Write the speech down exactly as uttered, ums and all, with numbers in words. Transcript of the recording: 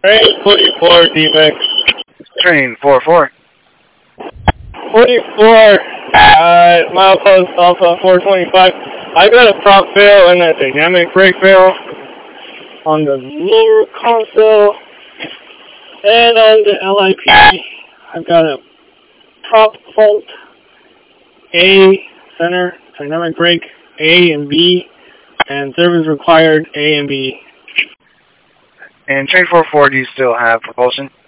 Train forty-four, defect. Train four four. forty-four, uh, milepost Alpha four twenty-five. I got a prop fail and a dynamic brake fail on the lower console. And on the L I P, I've got a prop fault, A, center, dynamic brake, A and B, and service required, A and B. And train four four, do you still have propulsion?